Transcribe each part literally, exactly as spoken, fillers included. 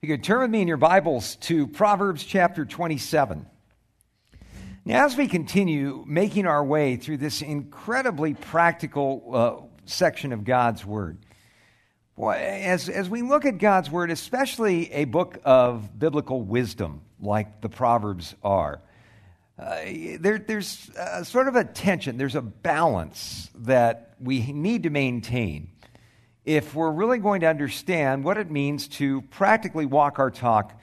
You could turn with me in your Bibles to Proverbs chapter twenty-seven. Now, as we continue making our way through this incredibly practical uh, section of God's Word, boy, as, as we look at God's Word, especially a book of biblical wisdom like the Proverbs are, uh, there, there's uh, sort of a tension, there's a balance that we need to maintain if we're really going to understand what it means to practically walk our talk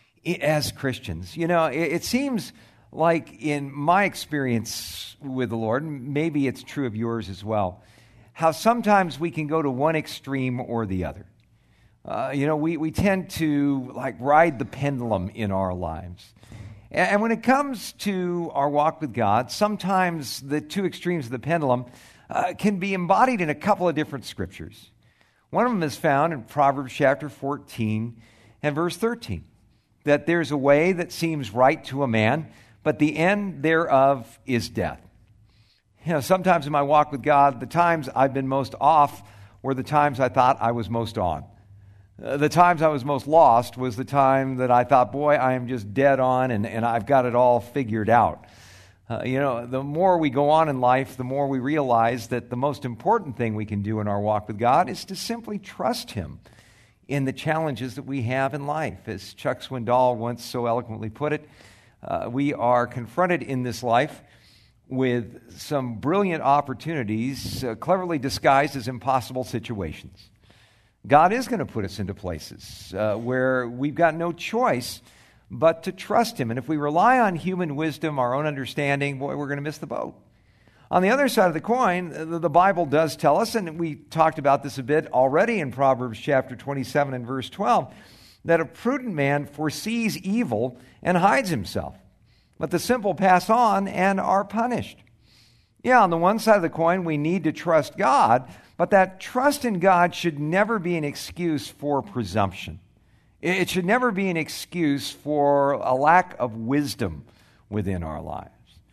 as Christians. You know, it, it seems like in my experience with the Lord, and maybe it's true of yours as well, how sometimes we can go to one extreme or the other. Uh, you know, we, we tend to like ride the pendulum in our lives. And, and when it comes to our walk with God, sometimes the two extremes of the pendulum uh, can be embodied in a couple of different scriptures. One of them is found in Proverbs chapter fourteen and verse thirteen, that there's a way that seems right to a man, but the end thereof is death. You know, sometimes in my walk with God, the times I've been most off were the times I thought I was most on. Uh, the times I was most lost was the time that I thought, boy, I am just dead on and, and I've got it all figured out. Uh, you know, the more we go on in life, the more we realize that the most important thing we can do in our walk with God is to simply trust Him in the challenges that we have in life. As Chuck Swindoll once so eloquently put it, uh, we are confronted in this life with some brilliant opportunities, uh, cleverly disguised as impossible situations. God is going to put us into places uh, where we've got no choice but to trust Him. And if we rely on human wisdom, our own understanding, boy, we're going to miss the boat. On the other side of the coin, the Bible does tell us, and we talked about this a bit already in Proverbs chapter twenty-seven and verse twelve, that a prudent man foresees evil and hides himself, but the simple pass on and are punished. Yeah, on the one side of the coin, we need to trust God, but that trust in God should never be an excuse for presumption. It should never be an excuse for a lack of wisdom within our lives.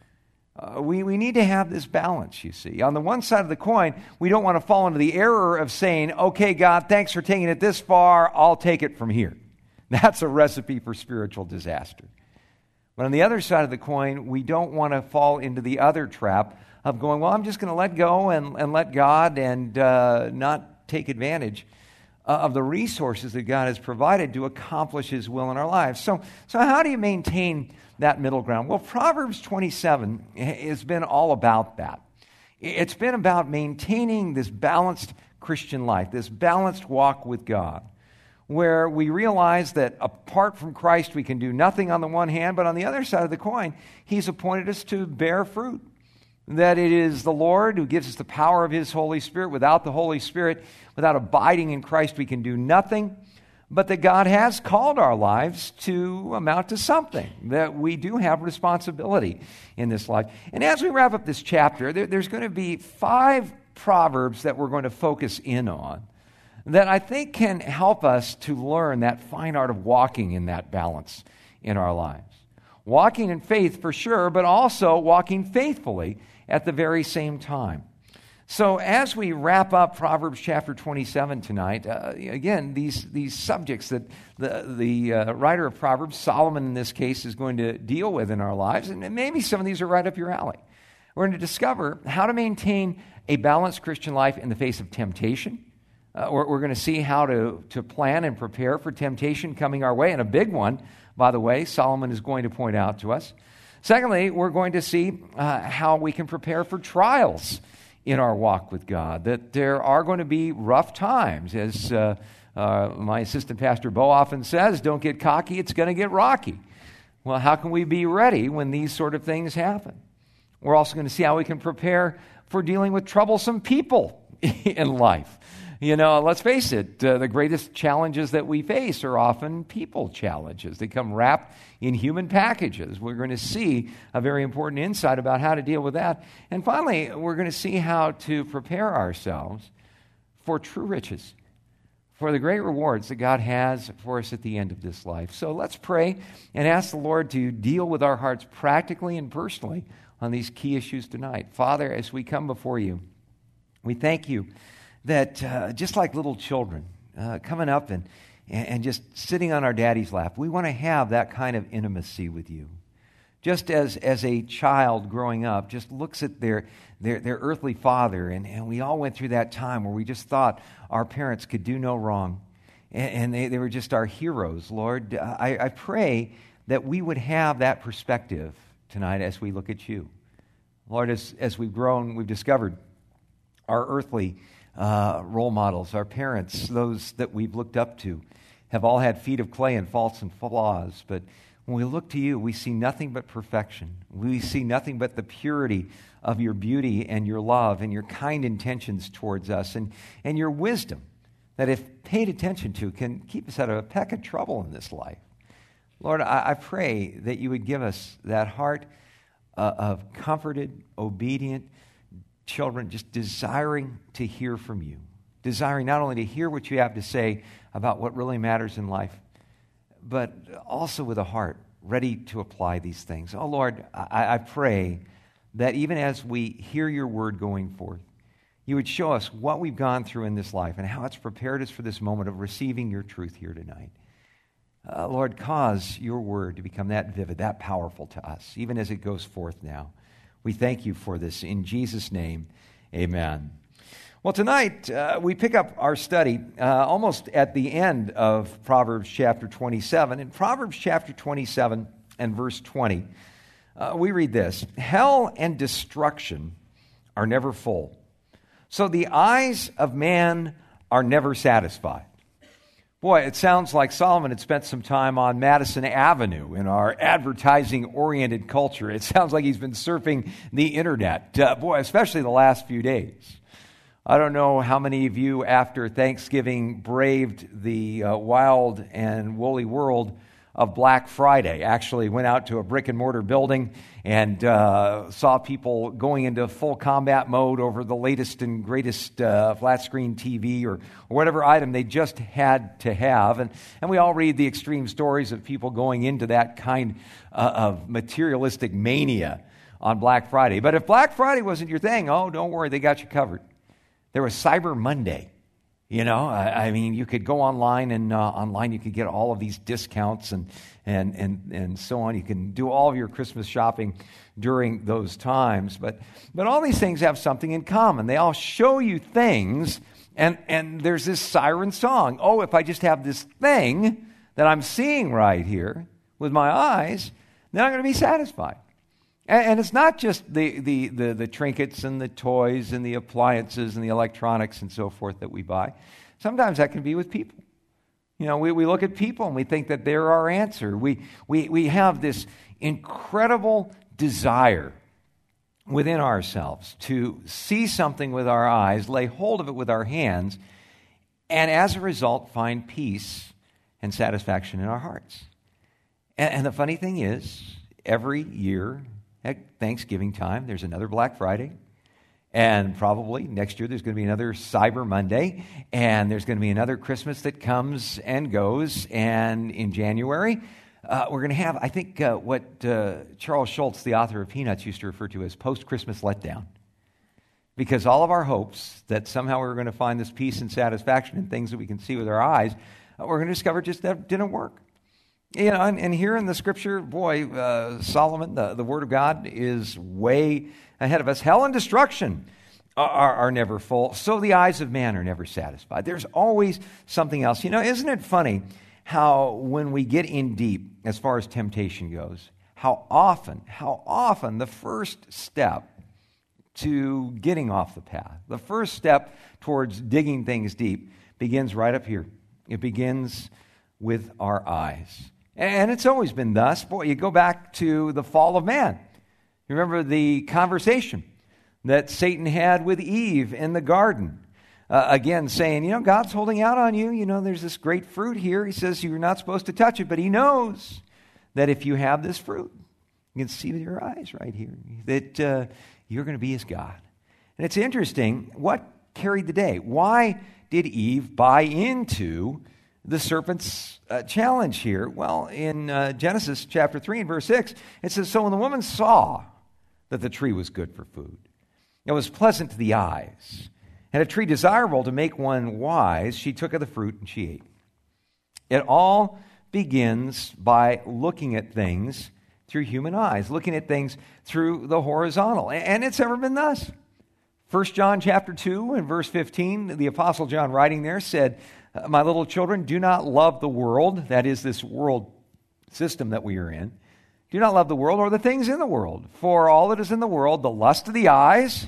Uh, we, we need to have this balance, you see. On the one side of the coin, we don't want to fall into the error of saying, okay, God, thanks for taking it this far, I'll take it from here. That's a recipe for spiritual disaster. But on the other side of the coin, we don't want to fall into the other trap of going, well, I'm just going to let go and, and let God and uh, not take advantage of the resources that God has provided to accomplish His will in our lives. So, so how do you maintain that middle ground? Well, Proverbs twenty-seven has been all about that. It's been about maintaining this balanced Christian life, this balanced walk with God, where we realize that apart from Christ we can do nothing on the one hand, but on the other side of the coin, He's appointed us to bear fruit. That it is the Lord who gives us the power of His Holy Spirit. Without the Holy Spirit, without abiding in Christ, we can do nothing. But that God has called our lives to amount to something. That we do have responsibility in this life. And as we wrap up this chapter, there, there's going to be five proverbs that we're going to focus in on that I think can help us to learn that fine art of walking in that balance in our lives. Walking in faith for sure, but also walking faithfully at the very same time. So as we wrap up Proverbs chapter twenty-seven tonight, uh, again, these, these subjects that the, the uh, writer of Proverbs, Solomon in this case, is going to deal with in our lives, and maybe some of these are right up your alley. We're going to discover how to maintain a balanced Christian life in the face of temptation. Uh, we're, we're going to see how to, to plan and prepare for temptation coming our way, and a big one, by the way, Solomon is going to point out to us. Secondly, we're going to see uh, how we can prepare for trials in our walk with God, that there are going to be rough times. As uh, uh, my assistant pastor Bo often says, don't get cocky, it's going to get rocky. Well, how can we be ready when these sort of things happen? We're also going to see how we can prepare for dealing with troublesome people in life. You know, let's face it, uh, the greatest challenges that we face are often people challenges. They come wrapped in human packages. We're going to see a very important insight about how to deal with that. And finally, we're going to see how to prepare ourselves for true riches, for the great rewards that God has for us at the end of this life. So let's pray and ask the Lord to deal with our hearts practically and personally on these key issues tonight. Father, as we come before you, we thank you that uh, just like little children uh, coming up and, and, and just sitting on our daddy's lap. We want to have that kind of intimacy with you. Just as, as a child growing up just looks at their, their, their earthly father, and, and we all went through that time where we just thought our parents could do no wrong, and, and they, they were just our heroes. Lord, I, I pray that we would have that perspective tonight as we look at you. Lord, as, as we've grown, we've discovered our earthly uh, role models, our parents, those that we've looked up to, have all had feet of clay and faults and flaws, but when we look to you, we see nothing but perfection. We see nothing but the purity of your beauty and your love and your kind intentions towards us, and, and your wisdom that, if paid attention to, can keep us out of a peck of trouble in this life. Lord, I, I pray that you would give us that heart uh, of comforted, obedient children, just desiring to hear from you, desiring not only to hear what you have to say about what really matters in life, but also with a heart ready to apply these things. Oh, Lord, I, I pray that even as we hear your word going forth, you would show us what we've gone through in this life and how it's prepared us for this moment of receiving your truth here tonight. Uh, Lord, cause your word to become that vivid, that powerful to us, even as it goes forth now. We thank you for this. In Jesus' name, amen. Well, tonight uh, we pick up our study uh, almost at the end of Proverbs chapter twenty-seven. In Proverbs chapter twenty-seven and verse twenty, uh, we read this: "Hell and destruction are never full, so the eyes of man are never satisfied." Boy, it sounds like Solomon had spent some time on Madison Avenue in our advertising-oriented culture. It sounds like he's been surfing the internet, uh, boy, especially the last few days. I don't know how many of you, after Thanksgiving, braved the uh, wild and woolly world of Black Friday. Actually went out to a brick-and-mortar building and uh, saw people going into full combat mode over the latest and greatest uh, flat-screen T V or, or whatever item they just had to have. And, and we all read the extreme stories of people going into that kind uh, of materialistic mania on Black Friday. But if Black Friday wasn't your thing, oh, don't worry, they got you covered. There was Cyber Monday. You know, I, I mean, you could go online, and uh, online you could get all of these discounts and, and, and, and so on. You can do all of your Christmas shopping during those times. But, but all these things have something in common. They all show you things, and, and there's this siren song. Oh, if I just have this thing that I'm seeing right here with my eyes, then I'm going to be satisfied. And it's not just the, the, the, the trinkets and the toys and the appliances and the electronics and so forth that we buy. Sometimes that can be with people. You know, we, we look at people and we think that they're our answer. We, we, we have this incredible desire within ourselves to see something with our eyes, lay hold of it with our hands, and as a result find peace and satisfaction in our hearts. And, and the funny thing is, every year, at Thanksgiving time, there's another Black Friday, and probably next year there's going to be another Cyber Monday, and there's going to be another Christmas that comes and goes, and in January, uh, we're going to have, I think, uh, what uh, Charles Schultz, the author of Peanuts, used to refer to as post-Christmas letdown, because all of our hopes that somehow we're going to find this peace and satisfaction in things that we can see with our eyes, uh, we're going to discover just that didn't work. You know, and, and here in the scripture, boy, uh, Solomon, the, the word of God, is way ahead of us. Hell and destruction are, are, are never full, so the eyes of man are never satisfied. There's always something else. You know, isn't it funny how when we get in deep as far as temptation goes, how often, how often the first step to getting off the path, the first step towards digging things deep begins right up here. It begins with our eyes. And it's always been thus. Boy, you go back to the fall of man. You remember the conversation that Satan had with Eve in the garden. Uh, again, saying, you know, God's holding out on you. You know, there's this great fruit here. He says you're not supposed to touch it, but he knows that if you have this fruit, you can see with your eyes right here, that uh, you're going to be as God. And it's interesting, what carried the day? Why did Eve buy into the serpent's uh, challenge here? Well, in uh, Genesis chapter three and verse six, it says, "So when the woman saw that the tree was good for food, it was pleasant to the eyes, and a tree desirable to make one wise, she took of the fruit and she ate." It all begins by looking at things through human eyes, looking at things through the horizontal. And it's ever been thus. First John chapter two and verse fifteen, the Apostle John writing there said, "My little children, do not love the world," that is this world system that we are in. "Do not love the world or the things in the world. For all that is in the world, the lust of the eyes,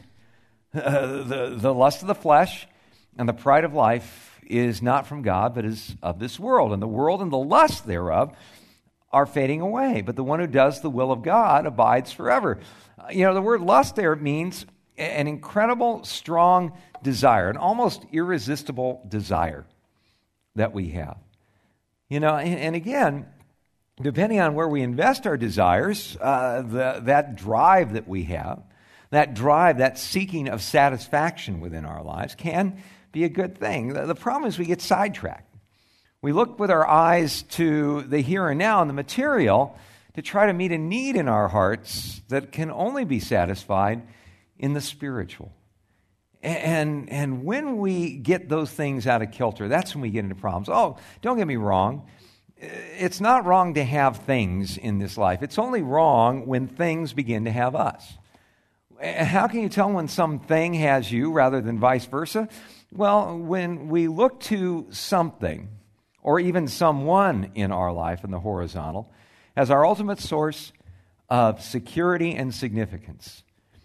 uh, the, the lust of the flesh, and the pride of life is not from God, but is of this world. And the world and the lust thereof are fading away. But the one who does the will of God abides forever." Uh, you know, the word lust there means an incredible, strong desire, an almost irresistible desire that we have. You know, and, and again, depending on where we invest our desires, uh, the, that drive that we have, that drive, that seeking of satisfaction within our lives can be a good thing. The, the problem is we get sidetracked. We look with our eyes to the here and now and the material to try to meet a need in our hearts that can only be satisfied in the spiritual. And, and when we get those things out of kilter, that's when we get into problems. Oh, don't get me wrong. It's not wrong to have things in this life. It's only wrong when things begin to have us. How can you tell when something has you rather than vice versa? Well, when we look to something or even someone in our life in the horizontal as our ultimate source of security and significance,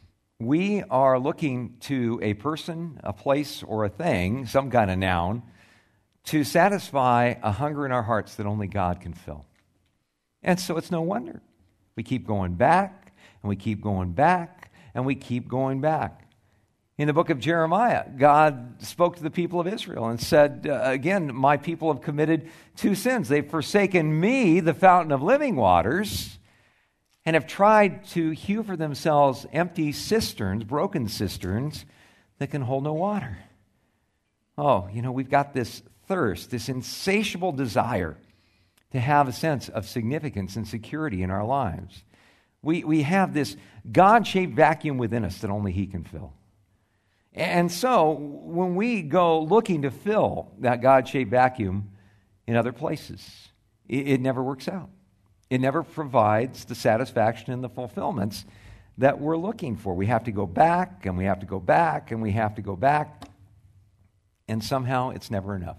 we are looking to a person, a place, or a thing, some kind of noun, to satisfy a hunger in our hearts that only God can fill. And so it's no wonder. We keep going back, and we keep going back, and we keep going back. In the book of Jeremiah, God spoke to the people of Israel and said, uh, again, "My people have committed two sins. They've forsaken me, the fountain of living waters, and have tried to hew for themselves empty cisterns, broken cisterns, that can hold no water." Oh, you know, we've got this thirst, this insatiable desire to have a sense of significance and security in our lives. We, we have this God-shaped vacuum within us that only He can fill. And so, when we go looking to fill that God-shaped vacuum in other places, it, it never works out. It never provides the satisfaction and the fulfillments that we're looking for. We have to go back, and we have to go back, and we have to go back, and somehow it's never enough.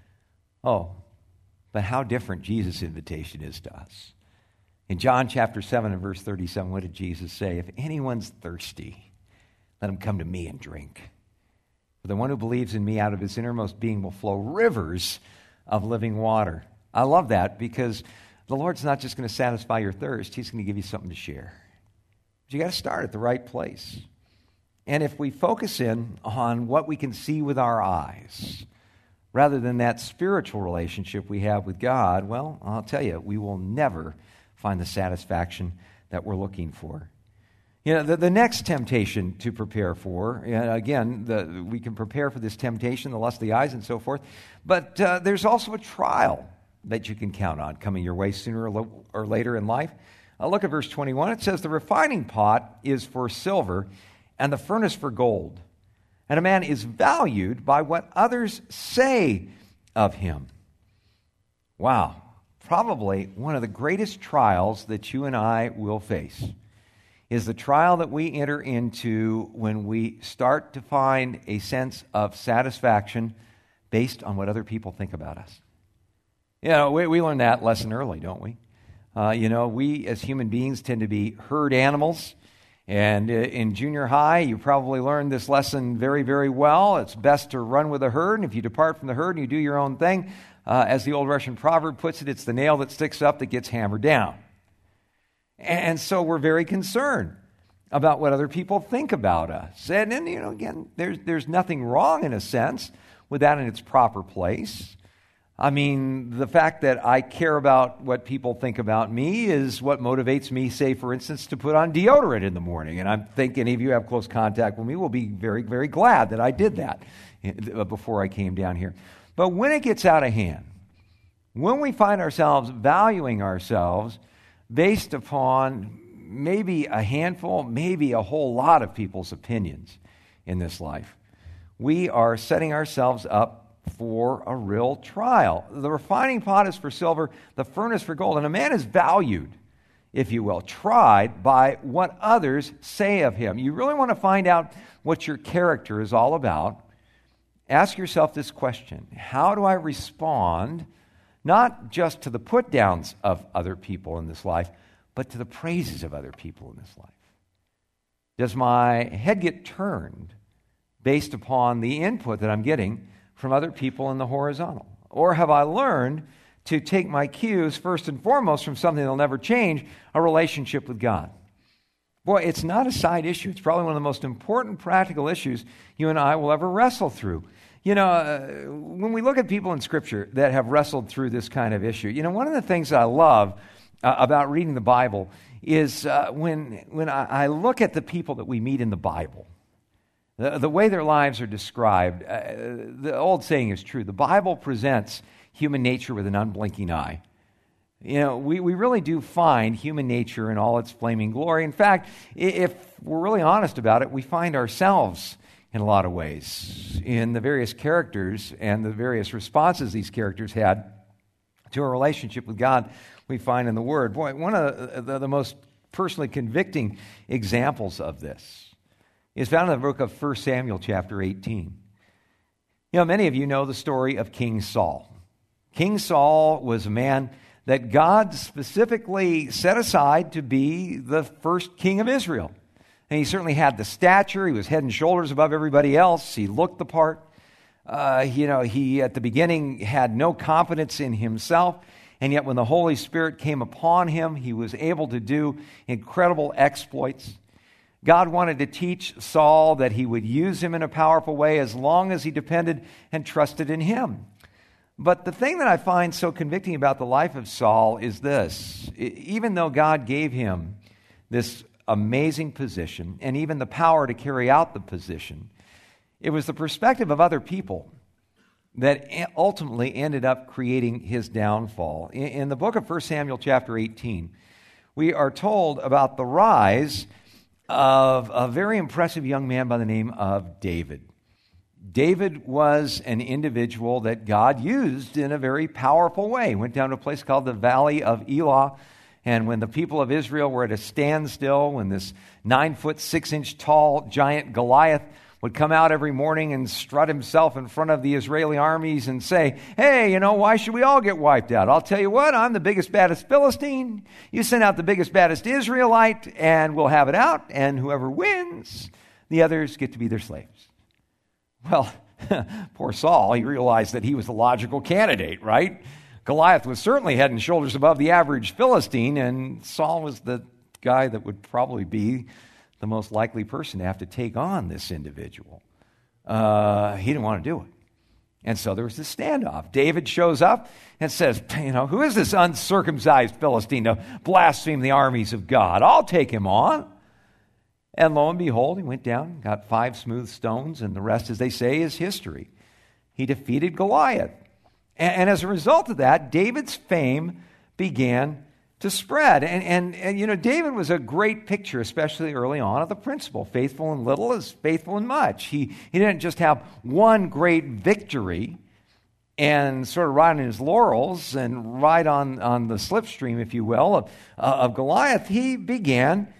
Oh, but how different Jesus' invitation is to us. In John chapter seven and verse thirty-seven, what did Jesus say? "If anyone's thirsty, let him come to me and drink. For the one who believes in me, out of his innermost being will flow rivers of living water." I love that because the Lord's not just going to satisfy your thirst, He's going to give you something to share. But you got to start at the right place. And if we focus in on what we can see with our eyes, rather than that spiritual relationship we have with God, well, I'll tell you, we will never find the satisfaction that we're looking for. You know, the, the next temptation to prepare for, and again, the, we can prepare for this temptation, the lust of the eyes and so forth, but uh, there's also a trial that you can count on coming your way sooner or, lo- or later in life. Uh, look at verse twenty-one. It says, "The refining pot is for silver, and the furnace for gold. And a man is valued by what others say of him." Wow. Probably one of the greatest trials that you and I will face is the trial that we enter into when we start to find a sense of satisfaction based on what other people think about us. You know, we, we learned that lesson early, don't we? Uh, you know, we as human beings tend to be herd animals. And in junior high, you probably learned this lesson very, very well. It's best to run with the herd, and if you depart from the herd and you do your own thing, uh, as the old Russian proverb puts it, it's the nail that sticks up that gets hammered down. And so we're very concerned about what other people think about us. And then, you know, again, there's, there's nothing wrong in a sense with that in its proper place. I mean, the fact that I care about what people think about me is what motivates me, say, for instance, to put on deodorant in the morning. And I think any of you have close contact with me will be very, very glad that I did that before I came down here. But when it gets out of hand, when we find ourselves valuing ourselves based upon maybe a handful, maybe a whole lot of people's opinions in this life, we are setting ourselves up for a real trial. The refining pot is for silver, the furnace for gold. And a man is valued, if you will, tried by what others say of him. You really want to find out what your character is all about. Ask yourself this question: how do I respond, not just to the put-downs of other people in this life, but to the praises of other people in this life? Does my head get turned based upon the input that I'm getting from other people in the horizontal? Or have I learned to take my cues first and foremost from something that will never change, a relationship with God? Boy, it's not a side issue. It's probably one of the most important practical issues you and I will ever wrestle through. You know, uh, when we look at people in Scripture that have wrestled through this kind of issue, you know, one of the things that I love uh, about reading the Bible is uh, when, when I, I look at the people that we meet in the Bible, the, the way their lives are described. Uh, the old saying is true: the Bible presents human nature with an unblinking eye. You know, we, we really do find human nature in all its flaming glory. In fact, if we're really honest about it, we find ourselves in a lot of ways in the various characters and the various responses these characters had to a relationship with God we find in the Word. Boy, one of the, the most personally convicting examples of this is found in the book of First Samuel chapter eighteen. You know, many of you know the story of King Saul. King Saul was a man that God specifically set aside to be the first king of Israel. And he certainly had the stature. He was head and shoulders above everybody else. He looked the part. Uh, you know, he at the beginning had no confidence in himself. And yet when the Holy Spirit came upon him, he was able to do incredible exploits. God wanted to teach Saul that he would use him in a powerful way as long as he depended and trusted in him. But the thing that I find so convicting about the life of Saul is this: even though God gave him this amazing position and even the power to carry out the position, it was the perspective of other people that ultimately ended up creating his downfall. In the book of First Samuel chapter eighteen, we are told about the rise of a very impressive young man by the name of David. David was an individual that God used in a very powerful way. He went down to a place called the Valley of Elah, and when the people of Israel were at a standstill, when this nine foot six inch tall giant Goliath would come out every morning and strut himself in front of the Israeli armies and say, "Hey, you know, why should we all get wiped out? I'll tell you what, I'm the biggest, baddest Philistine. You send out the biggest, baddest Israelite, and we'll have it out, and whoever wins, the others get to be their slaves." Well, poor Saul, he realized that he was the logical candidate, right? Goliath was certainly head and shoulders above the average Philistine, and Saul was the guy that would probably be the most likely person to have to take on this individual. Uh, he didn't want to do it. And so there was this standoff. David shows up and says, you know, who is this uncircumcised Philistine to blaspheme the armies of God? I'll take him on. And lo and behold, he went down, got five smooth stones, and the rest, as they say, is history. He defeated Goliath. And, and as a result of that, David's fame began to spread. And, and, and, you know, David was a great picture, especially early on, of the principle: faithful in little is faithful in much. He, he didn't just have one great victory and sort of ride on his laurels and ride on, on the slipstream, if you will, of, uh, of Goliath. He began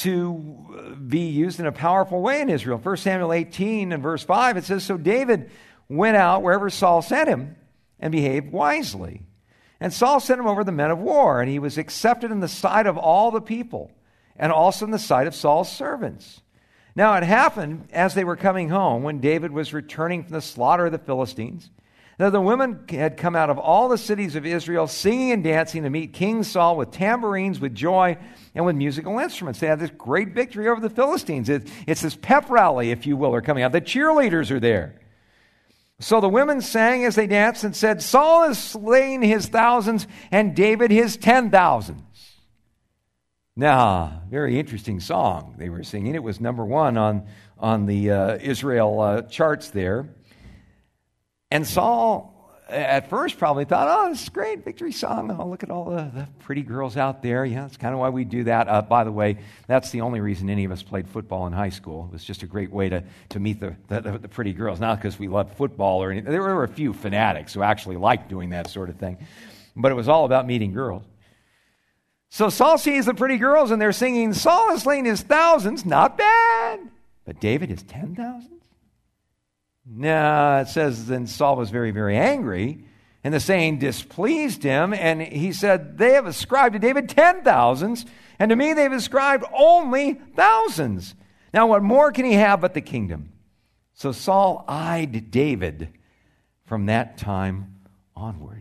to be used in a powerful way in Israel. First Samuel eighteen and verse five, it says, "So David went out wherever Saul sent him and behaved wisely. And Saul sent him over the men of war, and he was accepted in the sight of all the people, and also in the sight of Saul's servants. Now it happened, as they were coming home, when David was returning from the slaughter of the Philistines, that the women had come out of all the cities of Israel, singing and dancing to meet King Saul with tambourines, with joy, and with musical instruments." They had this great victory over the Philistines. It, it's this pep rally, if you will, are coming out. The cheerleaders are there. "So the women sang as they danced and said, 'Saul has slain his thousands and David his ten thousands.'" Now, very interesting song they were singing. It was number one on, on the uh, Israel uh, charts there. And Saul at first probably thought, oh, this is great, victory song. Oh, look at all the, the pretty girls out there. Yeah, that's kind of why we do that. Uh, by the way, that's the only reason any of us played football in high school. It was just a great way to, to meet the, the, the pretty girls. Not because we loved football or anything. There were a few fanatics who actually liked doing that sort of thing. But it was all about meeting girls. So Saul sees the pretty girls, and they're singing, Saul has slain his thousands. Not bad. But David is ten thousands? No, it says then Saul was very, very angry, and the saying displeased him, and he said, they have ascribed to David ten thousands, and to me they've ascribed only thousands. Now what more can he have but the kingdom? So Saul eyed David from that time onward.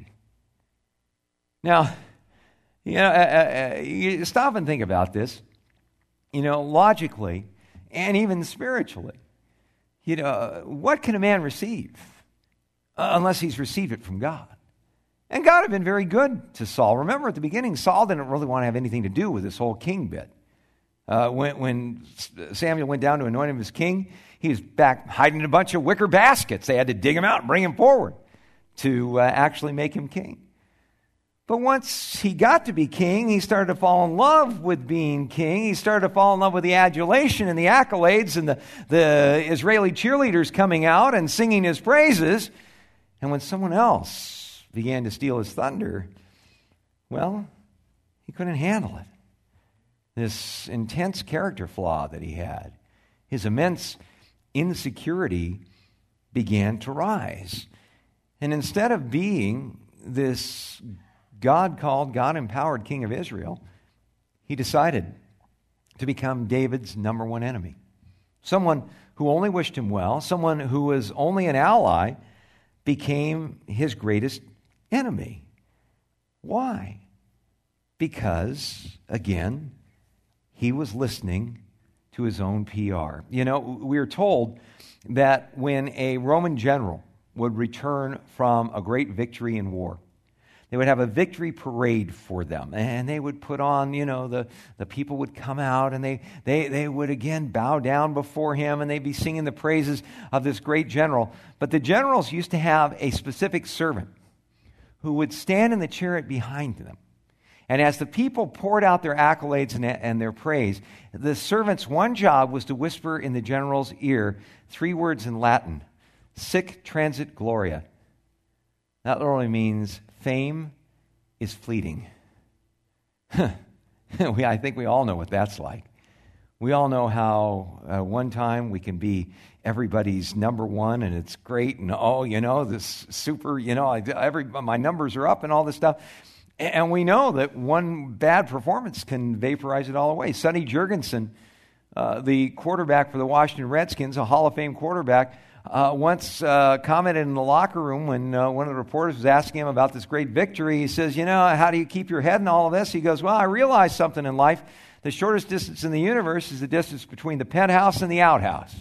Now, you know, uh, uh, you stop and think about this, you know, logically and even spiritually. You know, what can a man receive uh, unless he's received it from God? And God had been very good to Saul. Remember, at the beginning, Saul didn't really want to have anything to do with this whole king bit. Uh, when, when Samuel went down to anoint him as king, he was back hiding in a bunch of wicker baskets. They had to dig him out and bring him forward to uh, actually make him king. But once he got to be king, he started to fall in love with being king. He started to fall in love with the adulation and the accolades and the, the Israeli cheerleaders coming out and singing his praises. And when someone else began to steal his thunder, well, he couldn't handle it. This intense character flaw that he had, his immense insecurity began to rise. And instead of being this God-called, God-empowered king of Israel, he decided to become David's number one enemy. Someone who only wished him well, someone who was only an ally, became his greatest enemy. Why? Because, again, he was listening to his own P R. You know, we are told that when a Roman general would return from a great victory in war, they would have a victory parade for them, and they would put on, you know, the, the people would come out, and they, they, they would again bow down before him, and they'd be singing the praises of this great general. But the generals used to have a specific servant who would stand in the chariot behind them. And as the people poured out their accolades and, and their praise, the servant's one job was to whisper in the general's ear three words in Latin, sic transit gloria. That literally means fame is fleeting. we, I think we all know what that's like. We all know how uh, one time we can be everybody's number one, and it's great, and oh, you know, this super, you know, I, every my numbers are up and all this stuff. And we know that one bad performance can vaporize it all away. Sonny Jurgensen, uh, the quarterback for the Washington Redskins, a Hall of Fame quarterback, Uh, once uh, commented in the locker room when uh, one of the reporters was asking him about this great victory. He says, you know, how do you keep your head in all of this? He goes, well, I realized something in life. The shortest distance in the universe is the distance between the penthouse and the outhouse.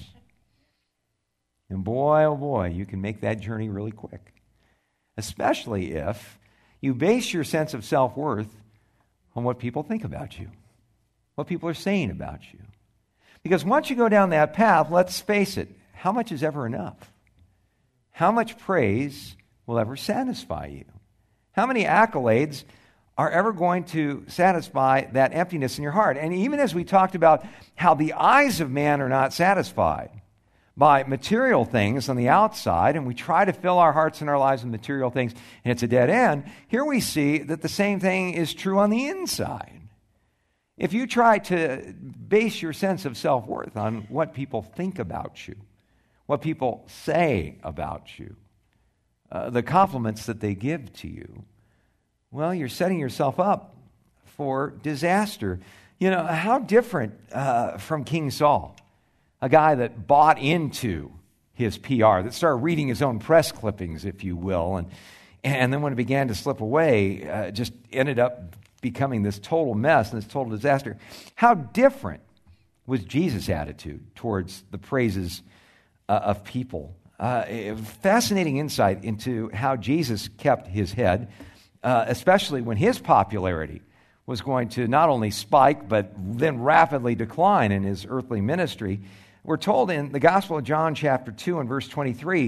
And boy, oh boy, you can make that journey really quick. Especially if you base your sense of self-worth on what people think about you, what people are saying about you. Because once you go down that path, let's face it, how much is ever enough? How much praise will ever satisfy you? How many accolades are ever going to satisfy that emptiness in your heart? And even as we talked about how the eyes of man are not satisfied by material things on the outside, and we try to fill our hearts and our lives with material things, and it's a dead end, here we see that the same thing is true on the inside. If you try to base your sense of self-worth on what people think about you, what people say about you, uh, the compliments that they give to you, well, you're setting yourself up for disaster. You know, how different uh, from King Saul, a guy that bought into his P R, that started reading his own press clippings, if you will, and, and then when it began to slip away, uh, just ended up becoming this total mess and this total disaster. How different was Jesus' attitude towards the praises Uh, of people. Uh, fascinating insight into how Jesus kept his head, uh, especially when his popularity was going to not only spike, but then rapidly decline in his earthly ministry. We're told in the Gospel of John chapter two and verse twenty-three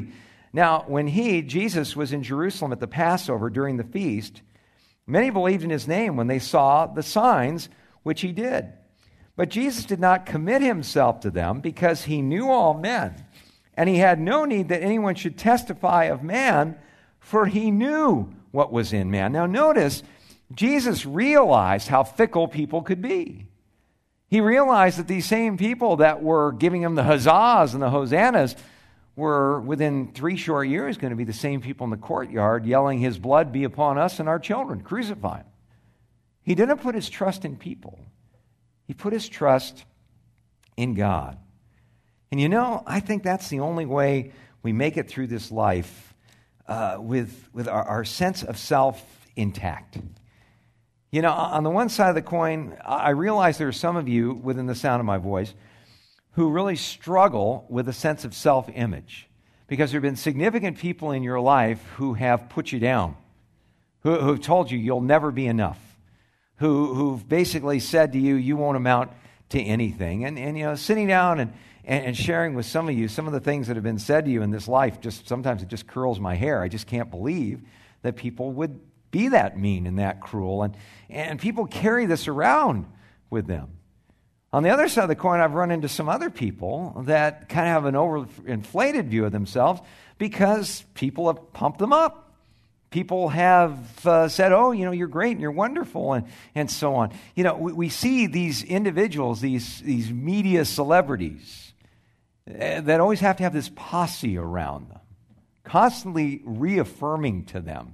Now, when he, Jesus, was in Jerusalem at the Passover during the feast, many believed in his name when they saw the signs which he did. But Jesus did not commit himself to them because he knew all men, and he had no need that anyone should testify of man, for he knew what was in man. Now notice, Jesus realized how fickle people could be. He realized that these same people that were giving him the huzzahs and the hosannas were within three short years going to be the same people in the courtyard yelling, his blood be upon us and our children, crucify him. He didn't put his trust in people. He put his trust in God. And you know, I think that's the only way we make it through this life uh, with, with our, our sense of self intact. You know, on the one side of the coin, I realize there are some of you within the sound of my voice who really struggle with a sense of self-image because there have been significant people in your life who have put you down, who have told you you'll never be enough, who, who've basically said to you, you won't amount to anything. And, and you know, sitting down and, and, and sharing with some of you some of the things that have been said to you in this life, just sometimes it just curls my hair. I just can't believe that people would be that mean and that cruel. And, and people carry this around with them. On the other side of the coin, I've run into some other people that kind of have an overinflated view of themselves because people have pumped them up. People have uh, said, oh, you know, you're great and you're wonderful and, and so on. You know, we, we see these individuals, these, these media celebrities uh, that always have to have this posse around them, constantly reaffirming to them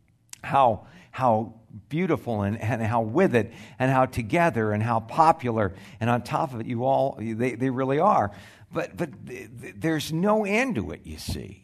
how how beautiful and, and how with it and how together and how popular and on top of it you all they, they really are. But but th- th- there's no end to it, you see.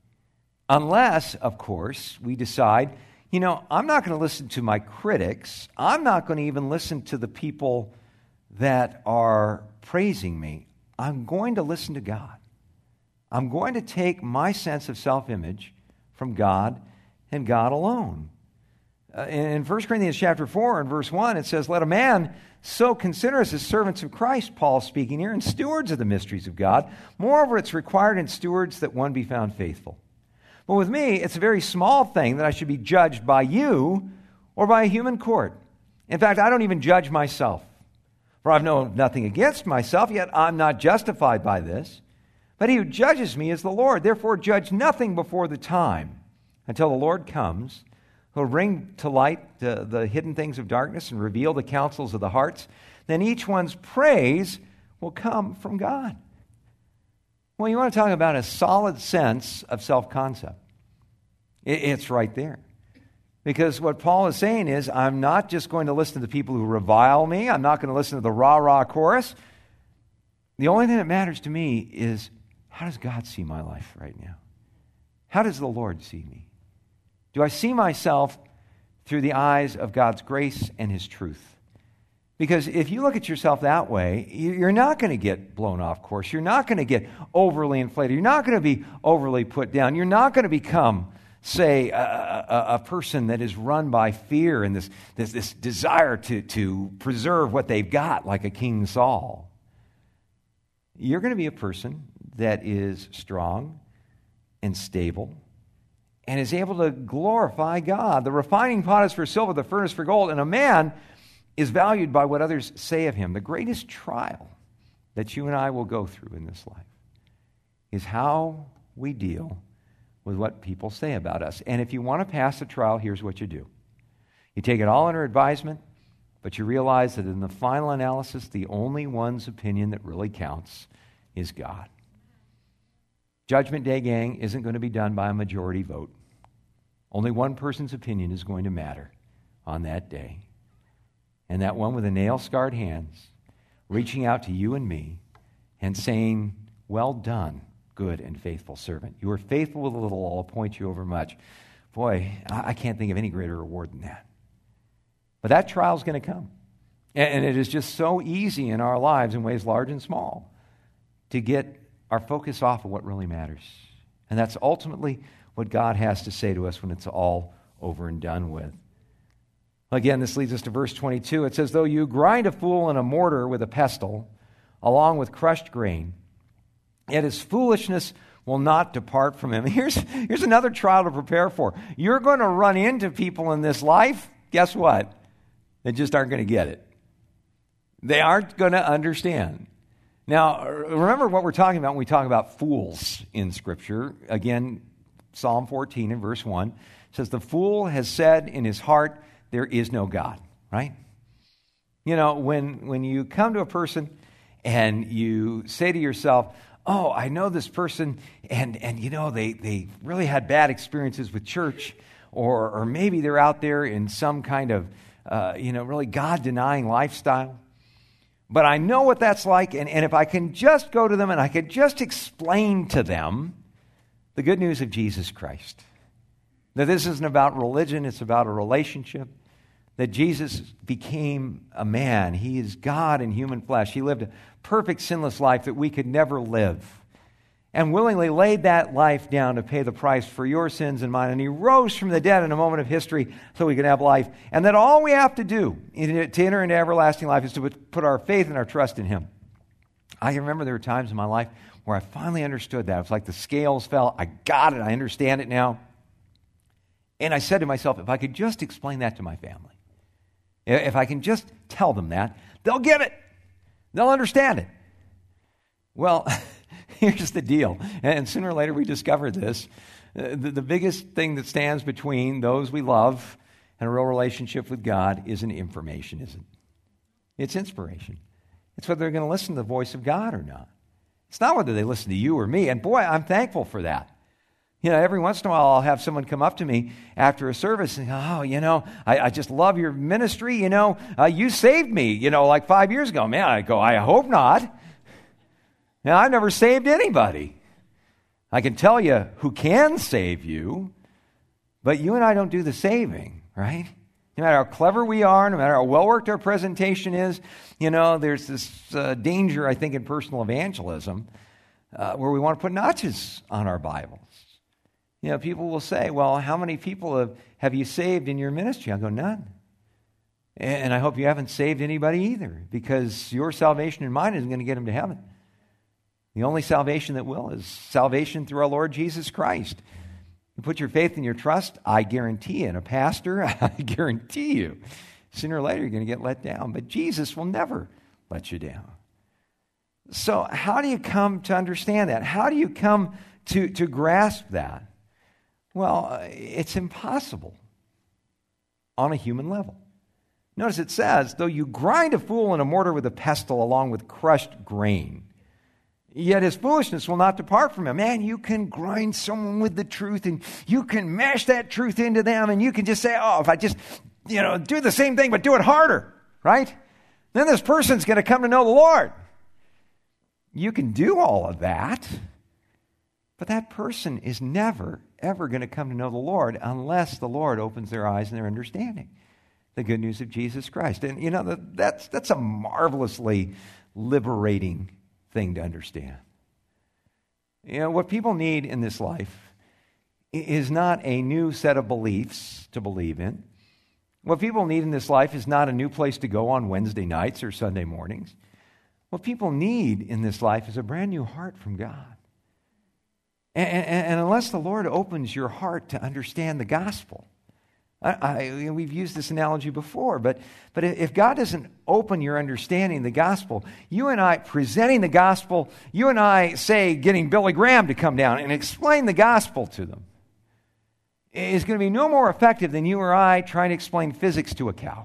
Unless, of course, we decide, you know, I'm not going to listen to my critics. I'm not going to even listen to the people that are praising me. I'm going to listen to God. I'm going to take my sense of self-image from God and God alone. Uh, in First Corinthians chapter four and verse one, it says, let a man so consider us as servants of Christ, Paul speaking here, and stewards of the mysteries of God. Moreover, it's required in stewards that one be found faithful. But with me, it's a very small thing that I should be judged by you or by a human court. In fact, I don't even judge myself. For I've known nothing against myself, yet I'm not justified by this. But he who judges me is the Lord. Therefore, judge nothing before the time, until the Lord comes, who will bring to light the, the hidden things of darkness and reveal the counsels of the hearts. Then each one's praise will come from God. Well, you want to talk about a solid sense of self-concept. It, it's right there. Because what Paul is saying is, I'm not just going to listen to the people who revile me. I'm not going to listen to the rah-rah chorus. The only thing that matters to me is, how does God see my life right now? How does the Lord see me? Do I see myself through the eyes of God's grace and His truth? Because if you look at yourself that way, you're not going to get blown off course. You're not going to get overly inflated. You're not going to be overly put down. You're not going to become, say, a, a, a person that is run by fear and this, this, this desire to, to preserve what they've got, like a King Saul. You're going to be a person that is strong and stable and is able to glorify God. The refining pot is for silver, the furnace for gold, and a man is valued by what others say of him. The greatest trial that you and I will go through in this life is how we deal with what people say about us. And if you want to pass the trial, here's what you do. You take it all under advisement, but you realize that in the final analysis, the only one's opinion that really counts is God. Judgment Day, gang, isn't going to be done by a majority vote. Only one person's opinion is going to matter on that day. And that one with the nail-scarred hands, reaching out to you and me and saying, well done, good and faithful servant. You were faithful with a little, I'll appoint you over much. Boy, I can't think of any greater reward than that. But that trial's going to come. And it is just so easy in our lives, in ways large and small, to get our focus off of what really matters. And that's ultimately what God has to say to us when it's all over and done with. Again, this leads us to verse twenty-two. It says, though you grind a fool in a mortar with a pestle, along with crushed grain, yet his foolishness will not depart from him. Here's, here's another trial to prepare for. You're going to run into people in this life, guess what? They just aren't going to get it. They aren't going to understand. Now, remember what we're talking about when we talk about fools in Scripture. Again, Psalm fourteen and verse one says, the fool has said in his heart, there is no God, right? You know, when, when you come to a person and you say to yourself, oh, I know this person, and, and you know, they, they really had bad experiences with church, or, or maybe they're out there in some kind of, uh, you know, really God-denying lifestyle. But I know what that's like, and, and if I can just go to them and I can just explain to them the good news of Jesus Christ, that this isn't about religion, it's about a relationship, that Jesus became a man. He is God in human flesh. He lived a perfect, sinless life that we could never live, and willingly laid that life down to pay the price for your sins and mine. And he rose from the dead in a moment of history so we could have life. And that all we have to do in, to enter into everlasting life is to put our faith and our trust in him. I can remember there were times in my life where I finally understood that. It was like the scales fell. I got it. I understand it now. And I said to myself, if I could just explain that to my family, if I can just tell them that, they'll get it. They'll understand it. Well, here's the deal. And sooner or later we discovered this. The, the biggest thing that stands between those we love and a real relationship with God isn't information, is it? It's inspiration. It's whether they're going to listen to the voice of God or not. It's not whether they listen to you or me. And boy, I'm thankful for that. You know, every once in a while I'll have someone come up to me after a service and go, oh, you know, I, I just love your ministry. You know, uh, you saved me, you know, like five years ago. Man, I go, I hope not. Now, I've never saved anybody. I can tell you who can save you, but you and I don't do the saving, right? No matter how clever we are, no matter how well-worked our presentation is, you know, there's this uh, danger, I think, in personal evangelism uh, where we want to put notches on our Bibles. You know, people will say, well, how many people have, have you saved in your ministry? I'll go, none. And I hope you haven't saved anybody either, because your salvation and mine isn't going to get them to heaven. The only salvation that will is salvation through our Lord Jesus Christ. You put your faith and your trust, I guarantee you, in a pastor, I guarantee you, sooner or later you're going to get let down. But Jesus will never let you down. So how do you come to understand that? How do you come to, to grasp that? Well, it's impossible on a human level. Notice it says, though you grind a fool in a mortar with a pestle along with crushed grain, yet his foolishness will not depart from him. Man, you can grind someone with the truth, and you can mash that truth into them, and you can just say, oh, if I just, you know, do the same thing but do it harder, right? Then this person's going to come to know the Lord. You can do all of that, but that person is never, ever going to come to know the Lord unless the Lord opens their eyes and their understanding. The good news of Jesus Christ. And, you know, that's, that's a marvelously liberating thing to understand. You know, what people need in this life is not a new set of beliefs to believe in. What people need in this life is not a new place to go on Wednesday nights or Sunday mornings. What people need in this life is a brand new heart from God. And, and, and unless the Lord opens your heart to understand the gospel, I, I, we've used this analogy before, but, but if God doesn't open your understanding of the gospel, you and I presenting the gospel, you and I, say, getting Billy Graham to come down and explain the gospel to them, is going to be no more effective than you or I trying to explain physics to a cow.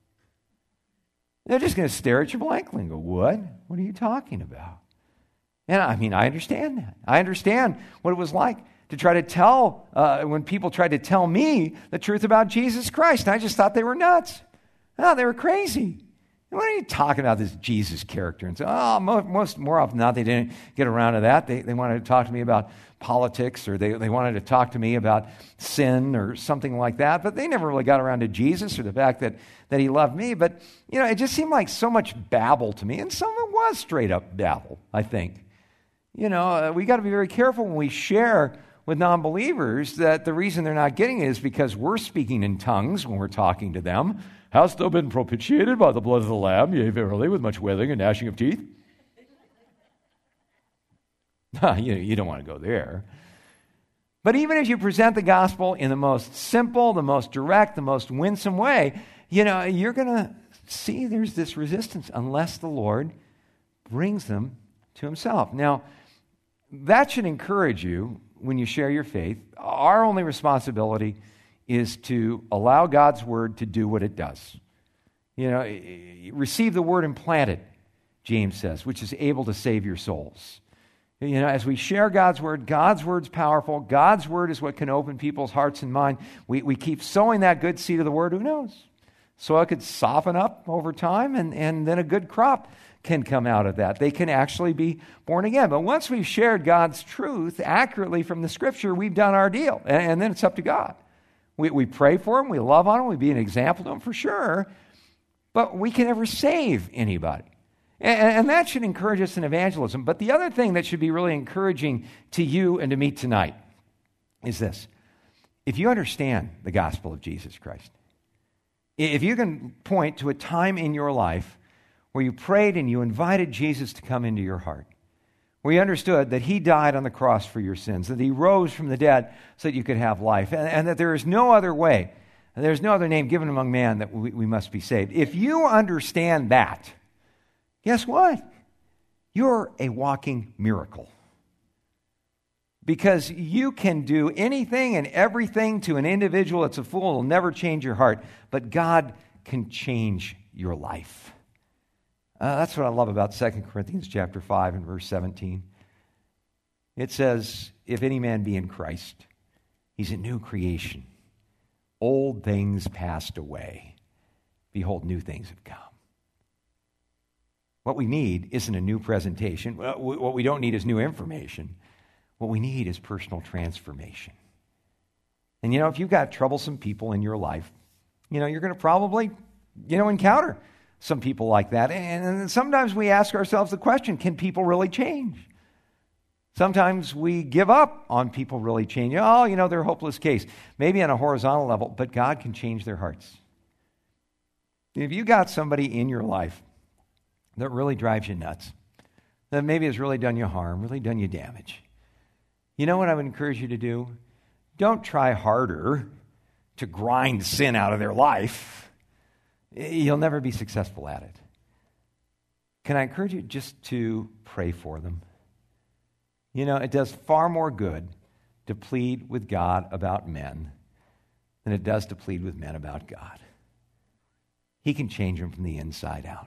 They're just going to stare at you blankly and go, what? What are you talking about? And I mean, I understand that. I understand what it was like to try to tell, uh, when people tried to tell me the truth about Jesus Christ. And I just thought they were nuts. Oh, they were crazy. What are you talking about, this Jesus character? And so, oh, most, most more often than not, they didn't get around to that. They, they wanted to talk to me about politics, or they, they wanted to talk to me about sin or something like that. But they never really got around to Jesus or the fact that, that he loved me. But, you know, it just seemed like so much babble to me. And some of it was straight up babble, I think. You know, uh, we got to be very careful when we share with non-believers that the reason they're not getting it is because we're speaking in tongues when we're talking to them. Hast thou been propitiated by the blood of the Lamb, yea, verily, with much wailing and gnashing of teeth? you, you don't want to go there. But even if you present the gospel in the most simple, the most direct, the most winsome way, you know, you're going to see there's this resistance unless the Lord brings them to himself. Now, that should encourage you when you share your faith. Our only responsibility is to allow God's word to do what it does. You know, receive the word and plant it, James says, which is able to save your souls. You know, as we share God's word, God's word's powerful. God's word is what can open people's hearts and mind. We, we keep sowing that good seed of the word. Who knows? Soil could soften up over time, and, and then a good crop can come out of that. They can actually be born again. But once we've shared God's truth accurately from the Scripture, we've done our deal. And, and then it's up to God. We, we pray for them. We love on them. We be an example to them for sure. But we can never save anybody. And that should encourage us in evangelism. But the other thing that should be really encouraging to you and to me tonight is this. If you understand the gospel of Jesus Christ, if you can point to a time in your life where you prayed and you invited Jesus to come into your heart, where you understood that he died on the cross for your sins, that he rose from the dead so that you could have life, and, and that there is no other way, and there's no other name given among man that we, we must be saved. If you understand that, guess what? You're a walking miracle. Because you can do anything and everything to an individual that's a fool. It'll never change your heart. But God can change your life. Uh, that's what I love about Second Corinthians chapter five and verse seventeen. It says, if any man be in Christ, he's a new creation. Old things passed away. Behold, new things have come. What we need isn't a new presentation. What we don't need is new information. What we need is personal transformation. And you know, if you've got troublesome people in your life, you know, you're going to probably, you know, encounter some people like that. And sometimes we ask ourselves the question, can people really change? Sometimes we give up on people really changing. Oh, you know, they're a hopeless case. Maybe on a horizontal level, but God can change their hearts. If you got somebody in your life that really drives you nuts, that maybe has really done you harm, really done you damage, you know what I would encourage you to do? Don't try harder to grind sin out of their life. You'll never be successful at it. Can I encourage you just to pray for them? You know, it does far more good to plead with God about men than it does to plead with men about God. He can change them from the inside out.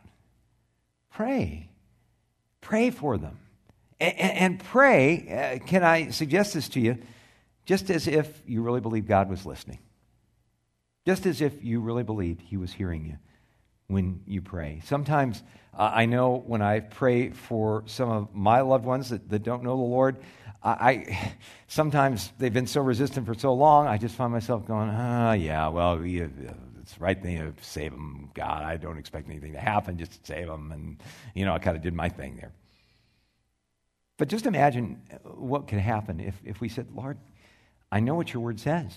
Pray. Pray for them. And, and pray, uh, can I suggest this to you, just as if you really believe God was listening. Just as if you really believed he was hearing you when you pray. Sometimes uh, I know when I pray for some of my loved ones that, that don't know the Lord, I, I sometimes they've been so resistant for so long, I just find myself going, ah, yeah, well, you, it's the right thing to save them. God, I don't expect anything to happen, just save them. And, you know, I kind of did my thing there. But just imagine what could happen if, if we said, Lord, I know what your word says.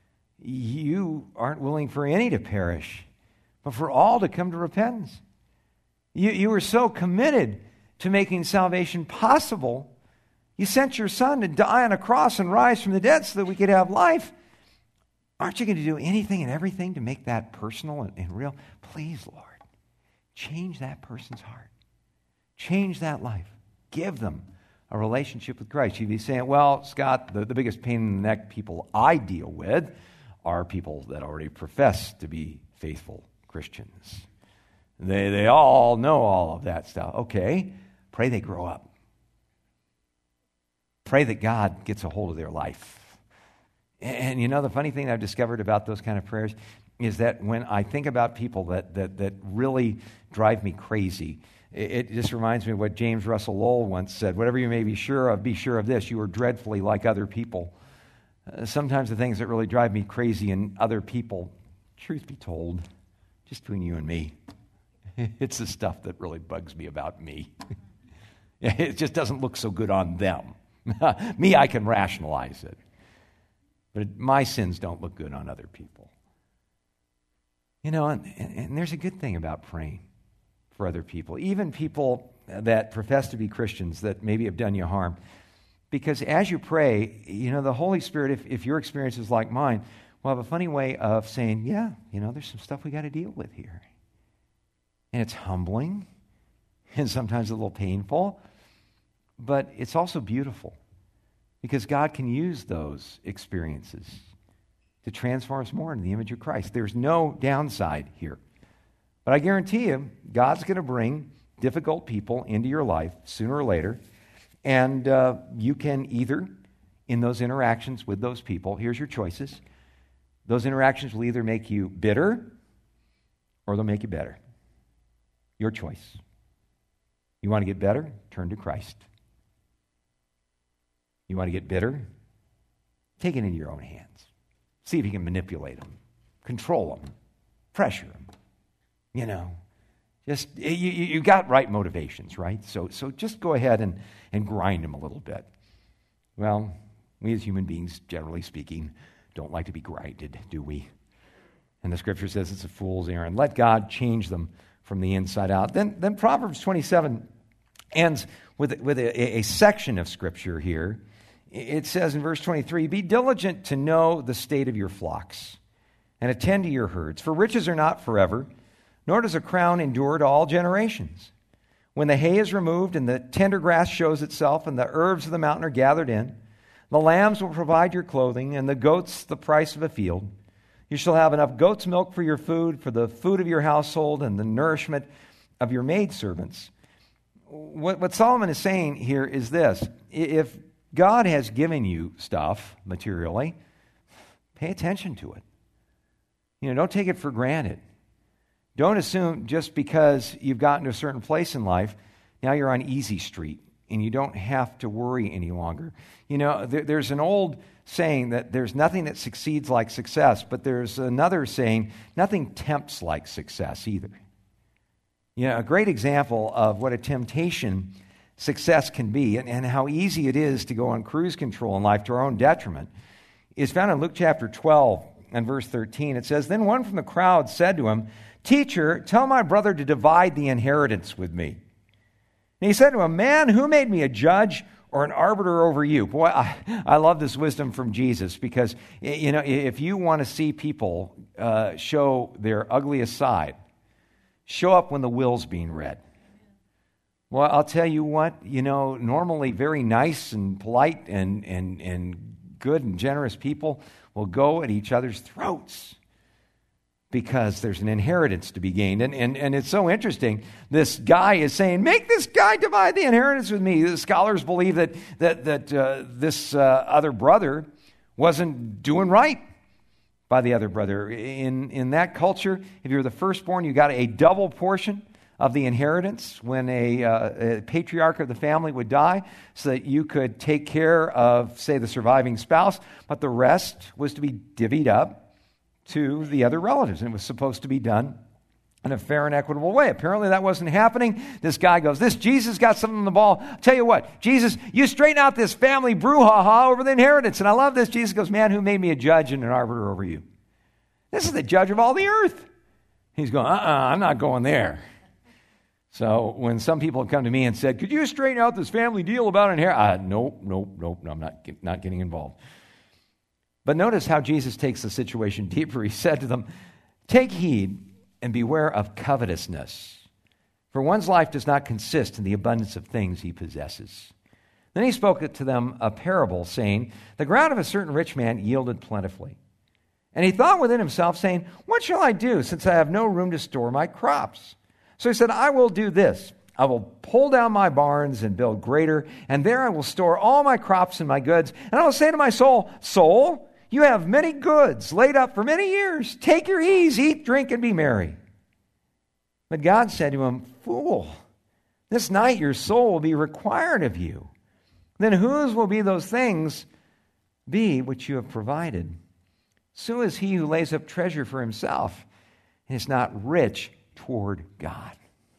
You aren't willing for any to perish, but for all to come to repentance. You, you were so committed to making salvation possible, you sent your son to die on a cross and rise from the dead so that we could have life. Aren't you going to do anything and everything to make that personal and, and real? Please, Lord, change that person's heart. Change that life. Give them a relationship with Christ. You'd be saying, well, Scott, the, the biggest pain in the neck people I deal with are people that already profess to be faithful Christians. They, they all know all of that stuff. Okay, pray they grow up. Pray that God gets a hold of their life. And, and you know, the funny thing I've discovered about those kind of prayers is that when I think about people that that, that really drive me crazy, it just reminds me of what James Russell Lowell once said. Whatever you may be sure of, be sure of this. You are dreadfully like other people. Uh, sometimes the things that really drive me crazy in other people, truth be told, just between you and me, it's the stuff that really bugs me about me. It just doesn't look so good on them. Me, I can rationalize it. But my sins don't look good on other people. You know, and, and there's a good thing about praying for other people, even people that profess to be Christians that maybe have done you harm. Because as you pray, you know, the Holy Spirit, if, if your experience is like mine, will have a funny way of saying, yeah, you know, there's some stuff we got to deal with here. And it's humbling and sometimes a little painful, but it's also beautiful because God can use those experiences to transform us more into the image of Christ. There's no downside here. But I guarantee you, God's going to bring difficult people into your life sooner or later, and uh, you can either, in those interactions with those people, here's your choices. Those interactions will either make you bitter or they'll make you better. Your choice. You want to get better? Turn to Christ. You want to get bitter? Take it into your own hands. See if you can manipulate them, control them, pressure them. You know, just you, you got right motivations, right? So, so just go ahead and, and grind them a little bit. Well, we as human beings, generally speaking, don't like to be grinded, do we? And the Scripture says it's a fool's errand. Let God change them from the inside out. Then, then Proverbs twenty-seven ends with, with a, a section of Scripture here. It says in verse twenty-three, be diligent to know the state of your flocks and attend to your herds, for riches are not forever, nor does a crown endure to all generations. When the hay is removed and the tender grass shows itself and the herbs of the mountain are gathered in, the lambs will provide your clothing and the goats the price of a field. You shall have enough goat's milk for your food, for the food of your household and the nourishment of your maidservants. What, what Solomon is saying here is this. If God has given you stuff materially, pay attention to it. You know, don't take it for granted. Don't assume just because you've gotten to a certain place in life, now you're on easy street and you don't have to worry any longer. You know, there, there's an old saying that there's nothing that succeeds like success, but there's another saying, nothing tempts like success either. You know, a great example of what a temptation success can be and, and how easy it is to go on cruise control in life to our own detriment is found in Luke chapter twelve and verse thirteen. It says, then one from the crowd said to him, teacher, tell my brother to divide the inheritance with me. And he said to him, man, who made me a judge or an arbiter over you? Boy, I, I love this wisdom from Jesus because, you know, if you want to see people uh, show their ugliest side, show up when the will's being read. Well, I'll tell you what, you know, normally very nice and polite and, and, and good and generous people will go at each other's throats because there's an inheritance to be gained. And, and, and it's so interesting. This guy is saying, make this guy divide the inheritance with me. The scholars believe that, that, that uh, this uh, other brother wasn't doing right by the other brother. In, in that culture, if you were the firstborn, you got a double portion of the inheritance when a, uh, a patriarch of the family would die so that you could take care of, say, the surviving spouse, but the rest was to be divvied up to the other relatives, and it was supposed to be done in a fair and equitable way. Apparently that wasn't happening. This guy goes, this Jesus got something on the ball. I'll tell you what, Jesus, you straighten out this family brouhaha over the inheritance. And I love this. Jesus goes, man, who made me a judge and an arbiter over you? This is the judge of all the earth. He's going, uh-uh, I'm not going there. So when some people have come to me and said, could you straighten out this family deal about inheritance? Uh, nope, nope, nope, no, I'm not, not getting involved. But notice how Jesus takes the situation deeper. He said to them, take heed and beware of covetousness, for one's life does not consist in the abundance of things he possesses. Then he spoke to them a parable, saying, the ground of a certain rich man yielded plentifully. And he thought within himself, saying, what shall I do, since I have no room to store my crops? So he said, I will do this. I will pull down my barns and build greater, and there I will store all my crops and my goods. And I will say to my soul, soul, you have many goods laid up for many years. Take your ease, eat, drink, and be merry. But God said to him, fool, this night your soul will be required of you. Then whose will be those things be which you have provided? So is he who lays up treasure for himself and is not rich toward God.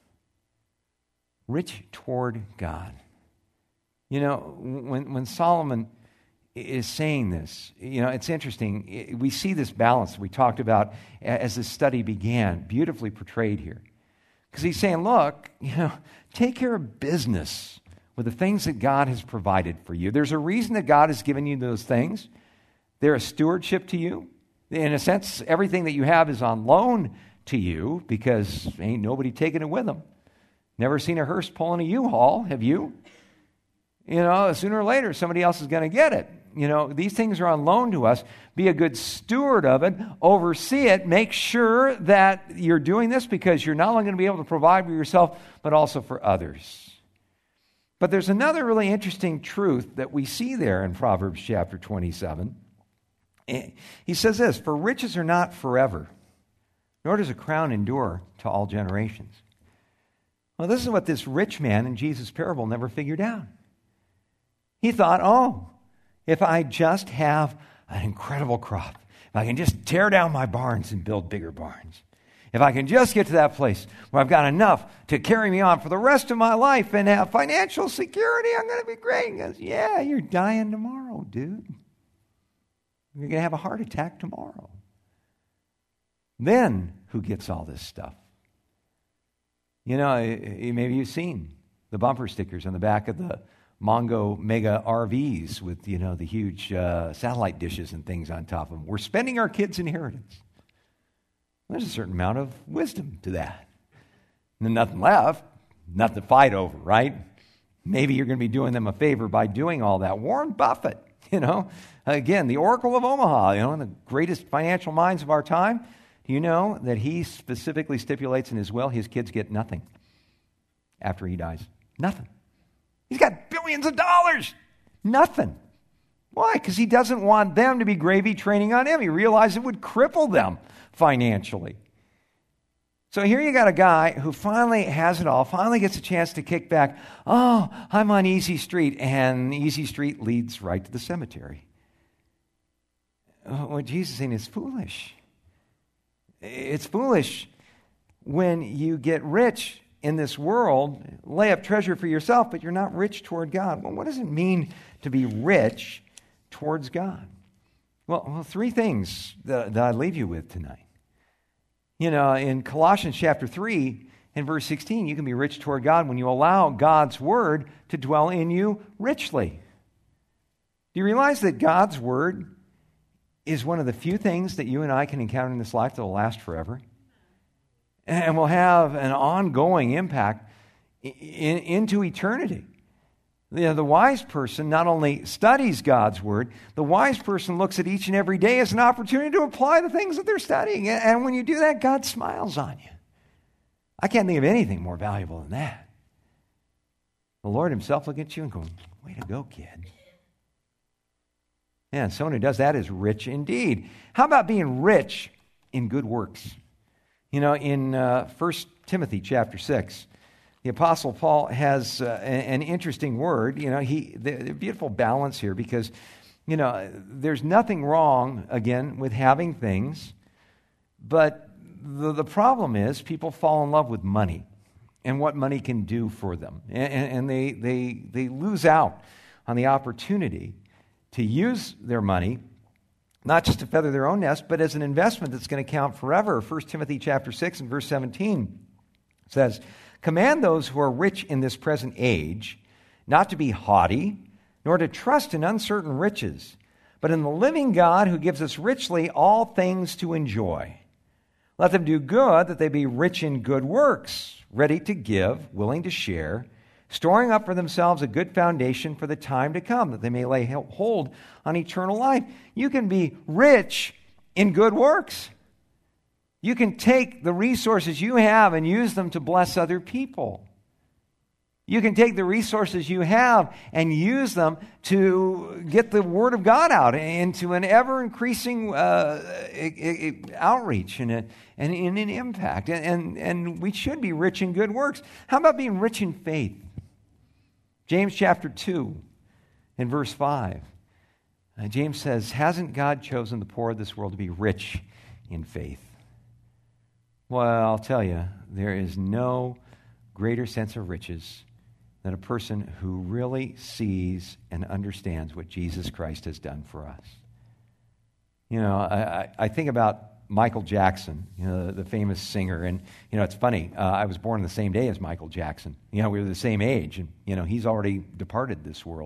Rich toward God. You know, when, when Solomon is saying this, you know, it's interesting. We see this balance that we talked about as this study began, beautifully portrayed here. Because he's saying, look, you know, take care of business with with the things that God has provided for you. There's a reason that God has given you those things. They're a stewardship to you. In a sense, everything that you have is on loan to you because ain't nobody taking it with them. Never seen a hearse pulling a U-Haul, have you? You know, sooner or later, somebody else is going to get it. You know, these things are on loan to us. Be a good steward of it. Oversee it. Make sure that you're doing this because you're not only going to be able to provide for yourself, but also for others. But there's another really interesting truth that we see there in Proverbs chapter twenty-seven. He says this, "For riches are not forever, nor does a crown endure to all generations." Well, this is what this rich man in Jesus' parable never figured out. He thought, oh, if I just have an incredible crop, if I can just tear down my barns and build bigger barns, if I can just get to that place where I've got enough to carry me on for the rest of my life and have financial security, I'm going to be great. He goes, yeah, you're dying tomorrow, dude. You're going to have a heart attack tomorrow. Then who gets all this stuff? You know, maybe you've seen the bumper stickers on the back of the Mongo Mega R Vs with, you know, the huge uh, satellite dishes and things on top of them. We're spending our kids' inheritance. There's a certain amount of wisdom to that. And then nothing left, nothing to fight over, right? Maybe you're going to be doing them a favor by doing all that. Warren Buffett, you know, again, the Oracle of Omaha, you know, the greatest financial minds of our time. Do you know that he specifically stipulates in his will his kids get nothing after he dies? Nothing. He's got billions of dollars. Nothing. Why? Because he doesn't want them to be gravy training on him. He realized it would cripple them financially. So here you got a guy who finally has it all, finally gets a chance to kick back. Oh, I'm on Easy Street, and Easy Street leads right to the cemetery. What Jesus is saying is foolish. It's foolish when you get rich in this world, lay up treasure for yourself, but you're not rich toward God. Well, what does it mean to be rich towards God? Well, well three things that, that I leave you with tonight. You know, in Colossians chapter three and verse sixteen, you can be rich toward God when you allow God's word to dwell in you richly. Do you realize that God's word is one of the few things that you and I can encounter in this life that will last forever and will have an ongoing impact in, in, into eternity? You know, the wise person not only studies God's word, the wise person looks at each and every day as an opportunity to apply the things that they're studying. And when you do that, God smiles on you. I can't think of anything more valuable than that. The Lord himself looking at you and going, way to go, kid. Yeah, and someone who does that is rich indeed. How about being rich in good works? You know, in uh, First Timothy chapter six, the Apostle Paul has uh, an interesting word. You know, he the, the beautiful balance here because, you know, there's nothing wrong, again, with having things, but the, the problem is people fall in love with money and what money can do for them. And, and they, they, they lose out on the opportunity to use their money, not just to feather their own nest, but as an investment that's going to count forever. First Timothy chapter six and verse seventeen says, "Command those who are rich in this present age not to be haughty, nor to trust in uncertain riches, but in the living God who gives us richly all things to enjoy. Let them do good, that they be rich in good works, ready to give, willing to share, storing up for themselves a good foundation for the time to come, that they may lay hold on eternal life." You can be rich in good works. You can take the resources you have and use them to bless other people. You can take the resources you have and use them to get the Word of God out into an ever-increasing uh, outreach and, a, and, and an impact. And, and, and we should be rich in good works. How about being rich in faith? James chapter two and verse five. Uh, James says, "Hasn't God chosen the poor of this world to be rich in faith?" Well, I'll tell you, there is no greater sense of riches than a person who really sees and understands what Jesus Christ has done for us. You know, I, I think about Michael Jackson, you know, the, the famous singer. And, you know, it's funny, uh, I was born the same day as Michael Jackson. You know, we were the same age, and, you know, he's already departed this world.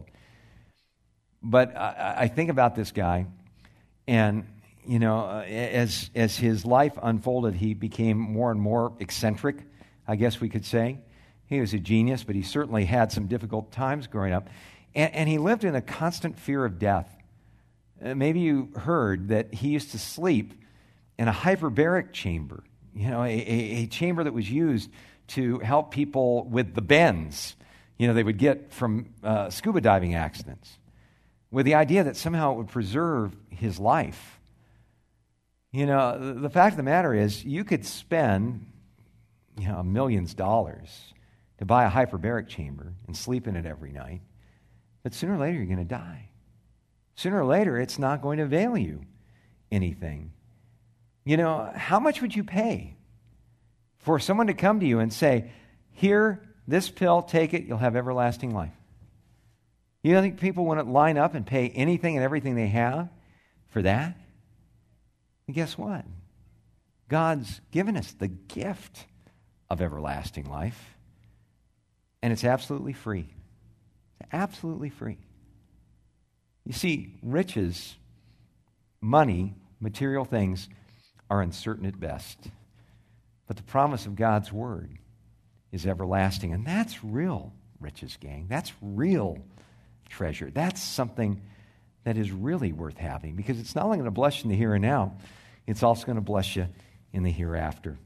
But I, I think about this guy, and, you know, uh, as, as his life unfolded, he became more and more eccentric, I guess we could say. He was a genius, but he certainly had some difficult times growing up. And, and he lived in a constant fear of death. Uh, maybe you heard that he used to sleep in a hyperbaric chamber, you know, a, a, a chamber that was used to help people with the bends, you know, they would get from uh, scuba diving accidents, with the idea that somehow it would preserve his life. You know, the, the fact of the matter is, you could spend, you know, millions of dollars to buy a hyperbaric chamber and sleep in it every night, but sooner or later you're going to die. Sooner or later, it's not going to avail you anything. You know, how much would you pay for someone to come to you and say, here, this pill, take it, you'll have everlasting life? You don't think people wouldn't line up and pay anything and everything they have for that? And guess what? God's given us the gift of everlasting life, and it's absolutely free. It's absolutely free. You see, riches, money, material things are uncertain at best. But the promise of God's word is everlasting. And that's real riches, gang. That's real treasure. That's something that is really worth having, because it's not only going to bless you in the here and now, it's also going to bless you in the hereafter.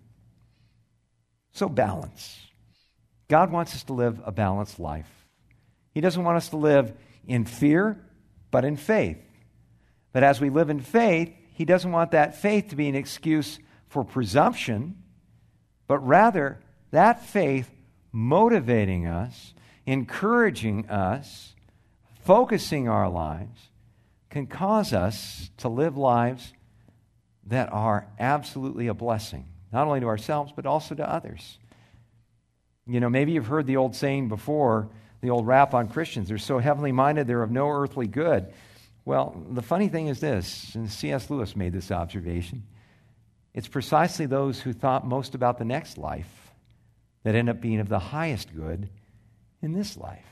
So balance. God wants us to live a balanced life. He doesn't want us to live in fear, but in faith. But as we live in faith, He doesn't want that faith to be an excuse for presumption, but rather that faith motivating us, encouraging us, focusing our lives, can cause us to live lives that are absolutely a blessing, not only to ourselves, but also to others. You know, maybe you've heard the old saying before, the old rap on Christians, they're so heavenly minded, they're of no earthly good. Well, the funny thing is this, and C S Lewis made this observation, it's precisely those who thought most about the next life that end up being of the highest good in this life.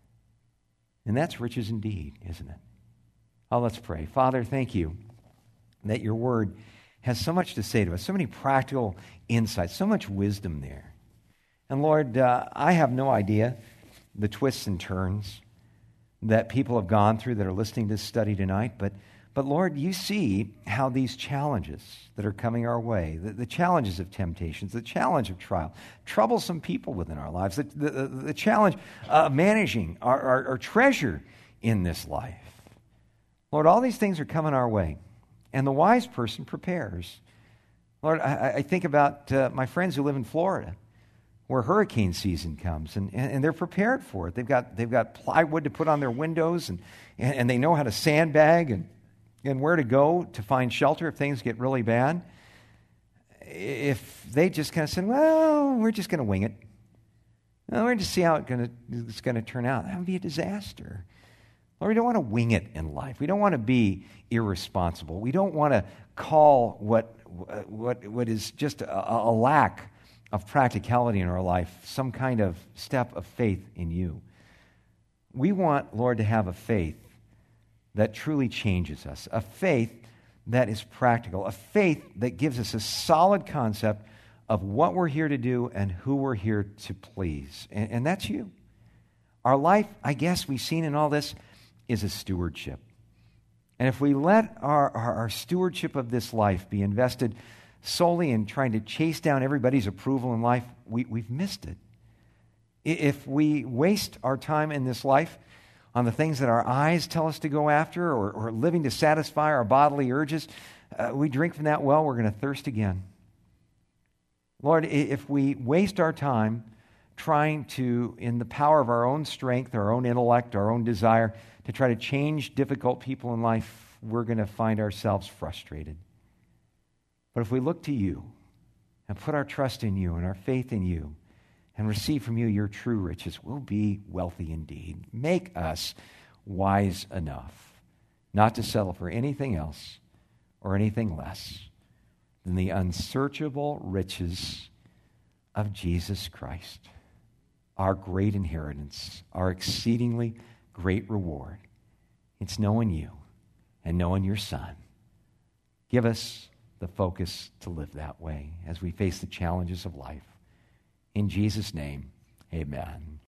And that's riches indeed, isn't it? Oh, let's pray. Father, thank you that your word has so much to say to us, so many practical insights, so much wisdom there. And Lord, uh, I have no idea the twists and turns that people have gone through that are listening to this study tonight, but but Lord, you see how these challenges that are coming our way, the, the challenges of temptations, the challenge of trial, troublesome people within our lives, the, the, the challenge of managing our, our, our treasure in this life. Lord, all these things are coming our way, and the wise person prepares. Lord, I, I think about uh, my friends who live in Florida, where hurricane season comes, and, and, and they're prepared for it. They've got they've got plywood to put on their windows, and, and, and they know how to sandbag and, and where to go to find shelter if things get really bad. If they just kind of said, well, we're just going to wing it. Well, we're going to see how it gonna, it's going to turn out. That would be a disaster. Lord, we don't want to wing it in life. We don't want to be irresponsible. We don't want to call what, what, what is just a, a lack of practicality in our life some kind of step of faith in you. We want, Lord, to have a faith that truly changes us, a faith that is practical, a faith that gives us a solid concept of what we're here to do and who we're here to please. And, and that's you. Our life, I guess we've seen in all this, is a stewardship. And if we let our, our, our stewardship of this life be invested solely in trying to chase down everybody's approval in life, we, we've missed it. If we waste our time in this life on the things that our eyes tell us to go after, or, or living to satisfy our bodily urges, uh, we drink from that well, we're going to thirst again. Lord, if we waste our time trying to, in the power of our own strength, our own intellect, our own desire, to try to change difficult people in life, we're going to find ourselves frustrated. But if we look to you and put our trust in you and our faith in you and receive from you your true riches, we'll be wealthy indeed. Make us wise enough not to settle for anything else or anything less than the unsearchable riches of Jesus Christ, our great inheritance, our exceedingly great reward. It's knowing you and knowing your Son. Give us the focus to live that way as we face the challenges of life. In Jesus' name, amen.